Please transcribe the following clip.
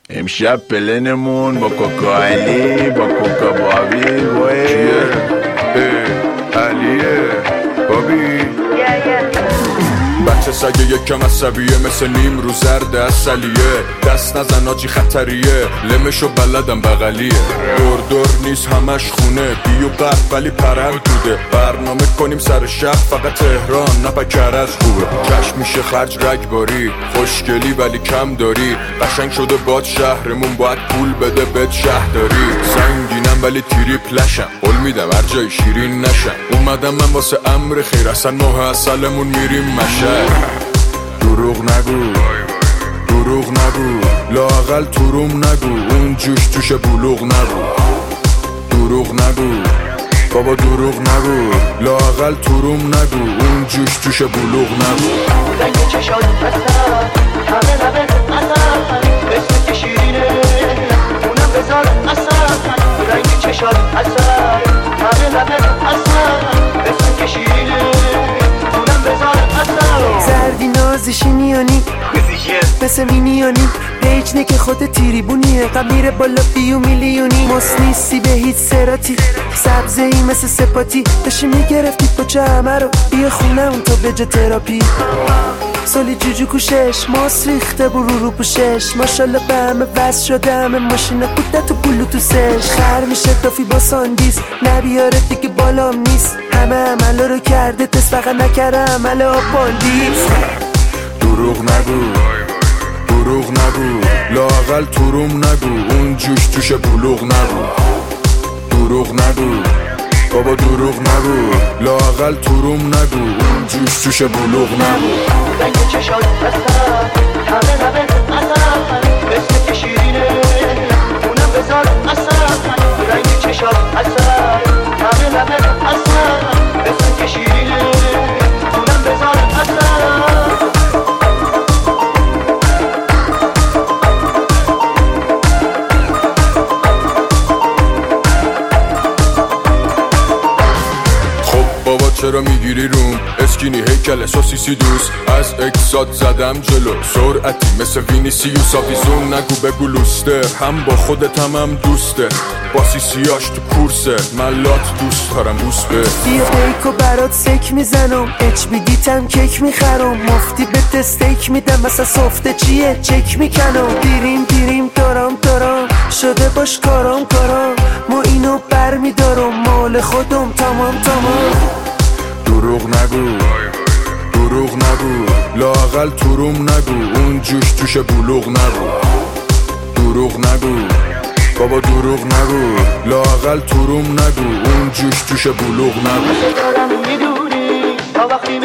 امشب پلنمون با کوکا علی با کوکا بابی کیه؟ علیه بابی بچه سگه یکم عصبیه مثل نیم رو زرد اصلیه دست نزن آجی خطریه لمشو بلدم بغلیه دور نیست همش خونه بیو قرد ولی پرند بوده برنامه کنیم سر شب فقط تهران نه کرج خوبه کش میشه خرج رگباری خوشگلی ولی کم داری قشنگ شده باد شهرمون باید پول بده بد شهرداری سنگینم ولی تریپلشم قول میدم هر جای شیرین نشم اومدم من واسه امر خیر اصلا ماه اصلمون میریم مشه دروغ نگو لااقل تروم نگو اون جوش توش بلوغ نگو دروغ نگو بابا دروغ نگو لااقل تروم نگو اون جوش توش بلوغ نگو رنگ چشات اصلا همه لبت اصلا اسم که شیرینه اونم بذار اصلا رنگ چشات اصلا همه لبت اصلا اسم که شیرینه اونم بذار اصلا زردی نازشی نیانی مثل مینیانی پیچ که خود تیریبونیه قم میره بالا بیو میلیونی مس نیستی به هیچ سراتی سبزه ای مثل سپاتی داشتی میگرفتی پاچه همه رو بیا خونه اون تا بجا تراپی سالی جوجو کوشش ماس ریخته برو رو پوشش ماشالله به همه وز شده همه ماشینه بوده تو بلوتوسش خر میشه تافی با ساندیس نبیاره دیگه بالام نیست همه عمله رو کرده تست فقط نکره عمل آباندیس دروغ نگو لااقل تروم نگو اون جوش توش بلوغ نگو دروغ نگو بابا دروغ نگو لااقل تروم نگو اون جوش توش بلوغ نگو رنگ چشات اصلا همه لبت اصلا اسم که شیرینه اونم بذار اصلا رنگ چشات اصلا همه لبت اصلا اسم که شیرینه اونم بذار اصلا چرا میگیری روم اسکینی هیکل سوسیسی دوست از اکسات زدم جلو سرعتی مثل وینیسیوس آویزون نگو بگو لوستر هم با خودت هم دوسته با سیسیاش تو کورسه ملات دوست دارم بوس به بیا بیکو برات سک میزنم اچ بی دیتم کیک میخرم مفتی به تستیک میدم مثلا سفته چیه چک میکنم دیریم دارم شده باش کارم ما اینو بر میدارم مال خودم تمام دروغ نگو لااقل تروم نگو اون جوش توش بلوغ نگو دروغ نگو بابا دروغ نگو لااقل تروم نگو اون جوش توش بلوغ نگو دارم میدونی تا وقتی